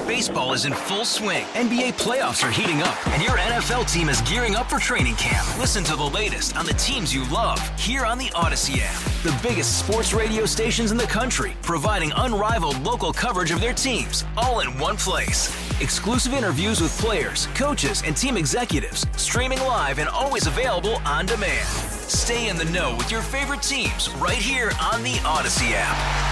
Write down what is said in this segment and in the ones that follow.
Baseball is in full swing. NBA playoffs are heating up, and your NFL team is gearing up for training camp. Listen to the latest on the teams you love here on the Odyssey app. The biggest sports radio stations in the country, providing unrivaled local coverage of their teams, all in one place. Exclusive interviews with players, coaches, and team executives, streaming live and always available on demand. Stay in the know with your favorite teams right here on the Odyssey app.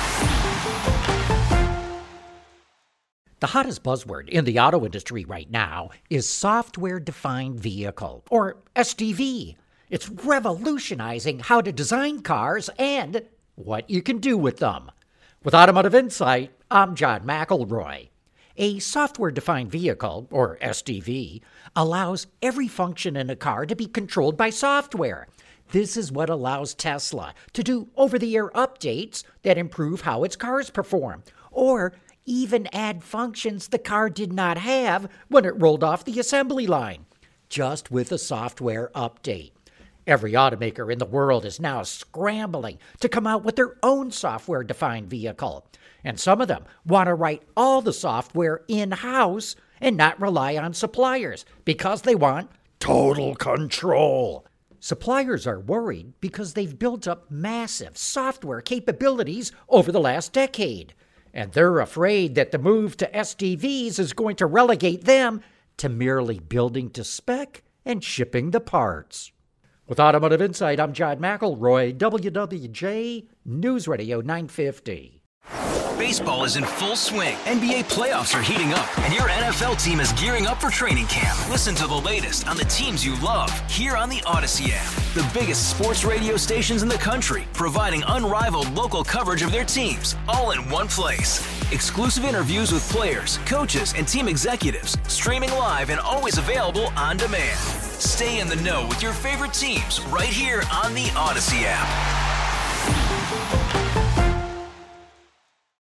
The hottest buzzword in the auto industry right now is software-defined vehicle, or SDV. It's revolutionizing how to design cars and what you can do with them. With Automotive Insight, I'm John McElroy. A software-defined vehicle, or SDV, allows every function in a car to be controlled by software. This is what allows Tesla to do over-the-air updates that improve how its cars perform, or even add functions the car did not have when it rolled off the assembly line, just with a software update. Every automaker in the world is now scrambling to come out with their own software-defined vehicle, and some of them want to write all the software in-house and not rely on suppliers because they want total control. Suppliers are worried because they've built up massive software capabilities over the last decade. And they're afraid that the move to SDVs is going to relegate them to merely building to spec and shipping the parts. With Automotive Insight, I'm John McElroy, WWJ News Radio 950. Baseball is in full swing. NBA playoffs are heating up, and your NFL team is gearing up for training camp. Listen to the latest on the teams you love here on the Odyssey app. The biggest sports radio stations in the country, providing unrivaled local coverage of their teams, all in one place. Exclusive interviews with players, coaches, and team executives, streaming live and always available on demand. Stay in the know with your favorite teams right here on the Odyssey app.